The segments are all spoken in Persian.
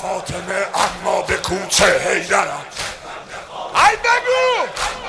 فاطمه اما به کوچه حیدرم. ای بگو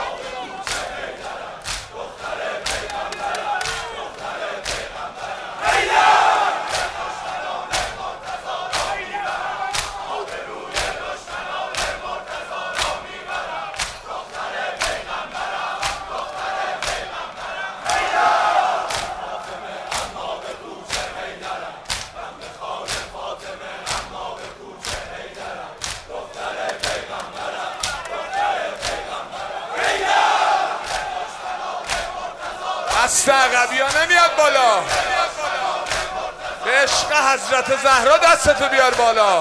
دست عقبی ها نمیاد بالا. به عشق حضرت زهرا دستتو بیار بالا.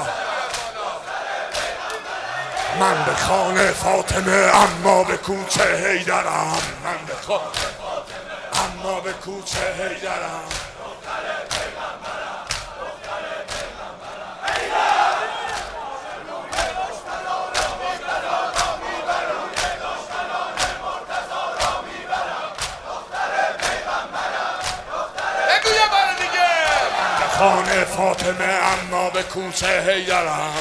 من به خانه فاطمه اما به کوچه حیدرم. من به خانه فاطمه اما به کوچه حیدرم. خانه فاطمه اما به کوچه حیدرم.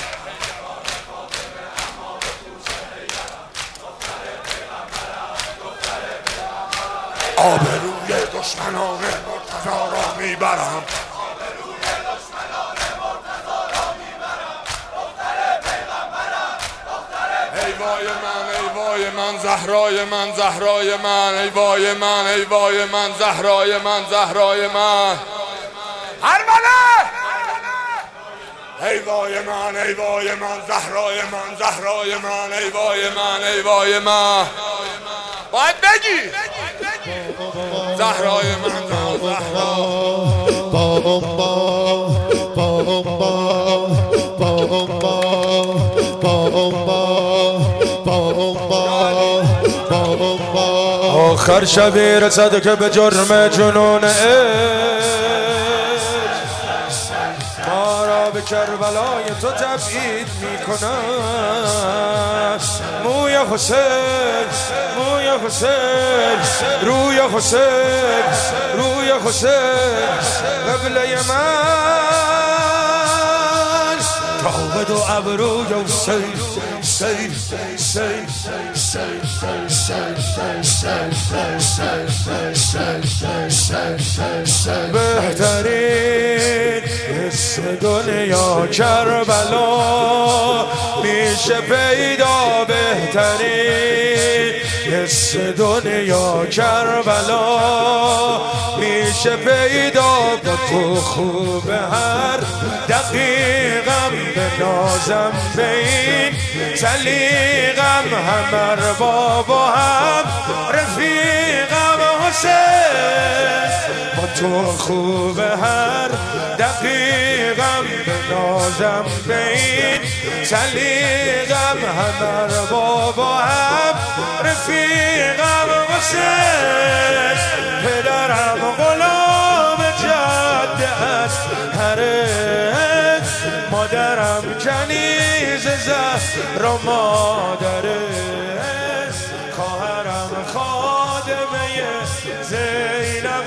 آبروی دشمنان مرتضی را میبرم. ای وای من ای وای من زهرای من زهرای من ای وای من ای وای من زهرای من زهرای من ارمنه. ای وای من ای وای من زهرای من زهرای من ای وای من ای وای من. باید بگی زهرای من زهرا. آخر شبی رسد که به جرم جنون ما را به کربلای تو تبعید میکنن. موی حسین موی حسین روی حسین روی حسین قبله من تابد و ابروی حسین حسین حسین بهترین حس دنیا کربلا میشه پیدا. بهترین حس دنیا کربلا میشه پیدا. با تو خوب هر دقیقم به نازم به این سلیقم همر بابا هم رفیقم حسین. با تو خوب هر دقیقم به نازم به این سلیقم همر بابا هم رفیقم حسین. پدرم غلام جدت هرت مادرم کنیز زهرا مادرت خواهرم خادمه زینب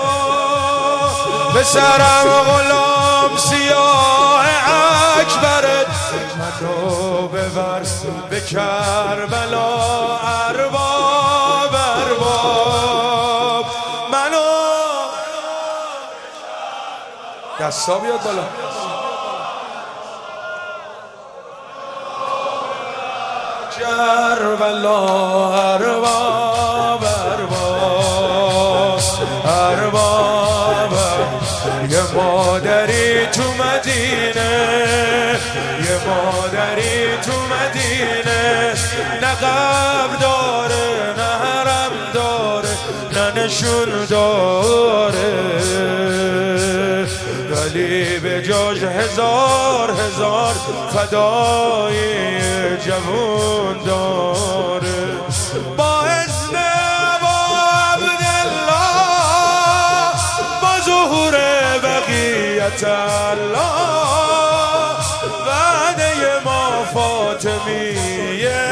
به سرم غلام سیاه اکبرت منو ببر به کربلا ارباب ارباب منو. دستا بیاد بالا. کربلا ارباب ارباب ارباب. یه مادری تو مدینه یه مادری تو مدینه نه قبر داره نه حرم داره نه نشون داره ولی به جاش هزار هزار فدای جوون داره. با اذن با عبدالله با ظهور بقیت الله وعده ما فاطمیه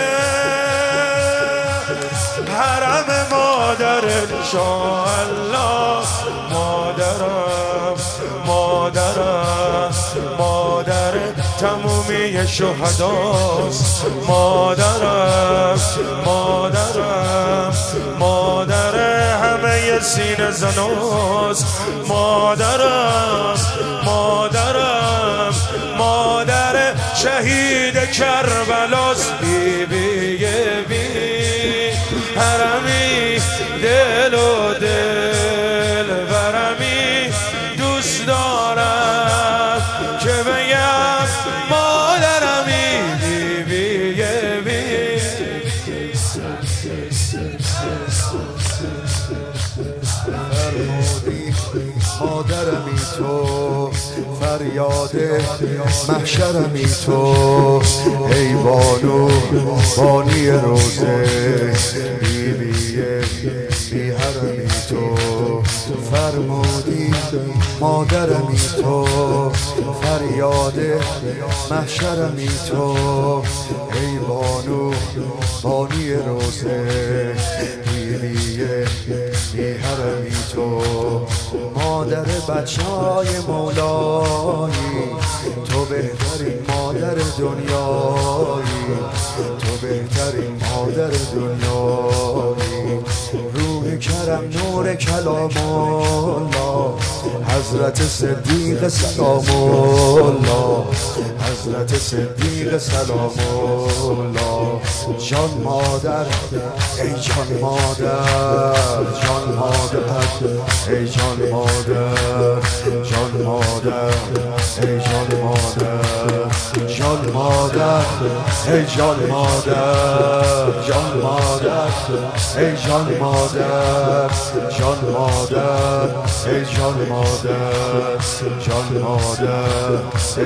حرم مادر انشاءالله. مادرم مادرم مادر تمومی شهداست. مادرم مادرم مادر همه سینه زناست. مادرم مادرم مادر شهید کربلاست. بی بی بی حرمی دل و دل برمی دوست دارم که بگم مادرمی. بی بی بی فرمودی مادرمی تو، فریاد محشرمی تو، ای بانو بانی روزه، بی بی بی حرمی تو. فرمودی مادرمی تو، فریاد محشرمی تو، ای بانو بانی روزه، بی بی بی حرمی تو. مادر بچهای مولایی، تو بهترین مادر دنیایی، تو بهترین مادر دنیایی. روح کرم نور کلام الله، حضرت صدیق سلام الله، حضرت صدیق سلام الله. جان مادر ای جان مادر، جان مادر ای جان مادر، جان مادر ای جان مادر، جان مادر ای جان مادر، جان مادر ای جان مادر، جان مادر ای جان مادر، جان مادر.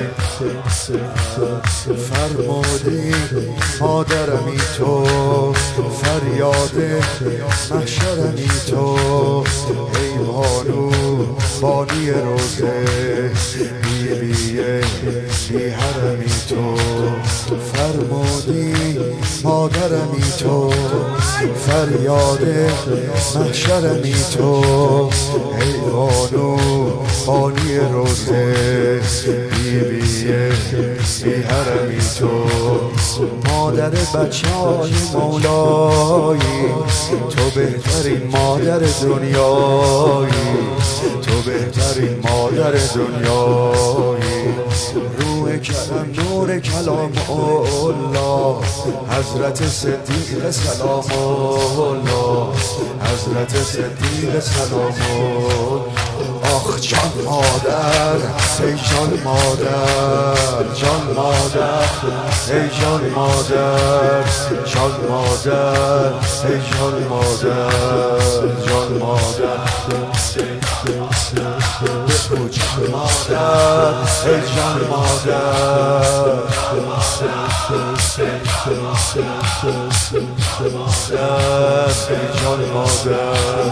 فرمودی مادرمی تو، فریاد محشرمی تو، ای بانو بانی روزه، بی بی بی حرمی تو. فرمودی مادرمی تو، فریاد محشرمی تو، ای بانو بانی روزه، بی بی بی حرمی تو. مادر بچهای مولایی، تو بهترین مادر دنیایی، تو بهترین مادر دنیایی. روح کرم نور کلام الله، حضرت صدیق سلام الله، حضرت صدیق سلام الله. آخ جان مادر ای جان مادر، جان مادر ای جان مادر، جان مادر ای جان مادر، جان مادر بگو جان مادر ای جان مادر، ای جان مادر،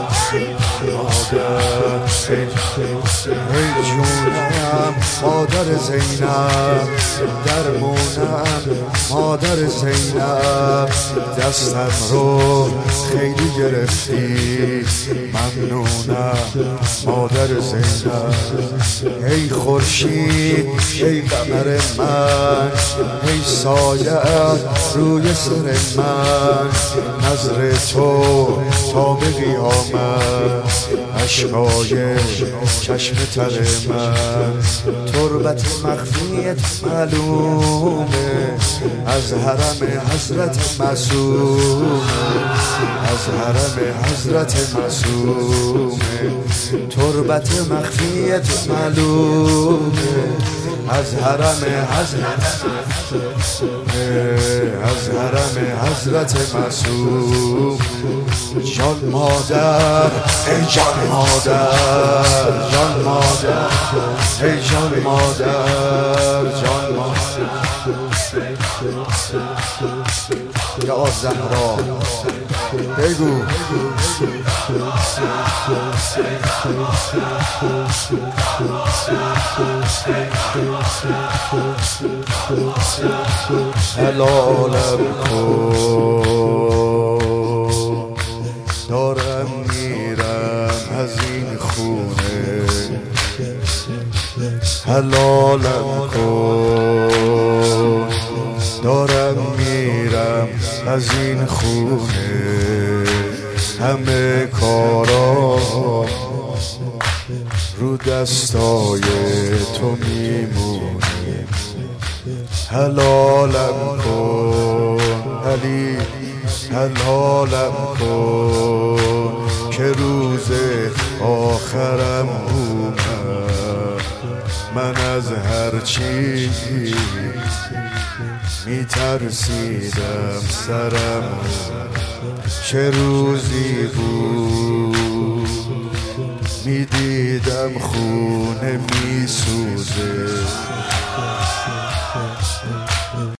مادر ای جونم مادر زینب، درمونم مادر زینب. دستم رو خیلی گرفتی، ممنونم مادر زینب. ای خورشید ای قمر من، ای سایه روی سر من، نظر تو تا به قیامت، اشکای چشم تر من. تربت مخفیت معلومه، از حرم حضرت معصومه، از حرم حضرت معصومه. تربت مخفیت معلومه، از حرم حضرت، از حرم حضرت معصوم. جان مادر ای جان مادر، جان مادر ای جان مادر، جان مادر. یا زهرا بگو حلالم کن، دارم میرم از این خونه. حلالم کن از این خونه همه کارام رو دستای تو میمونی حلالم کن علی حلالم کن که روز آخرم اومد من از هرچی میترسیدم سرم چه روزی بود میدیدم خونه میسوزه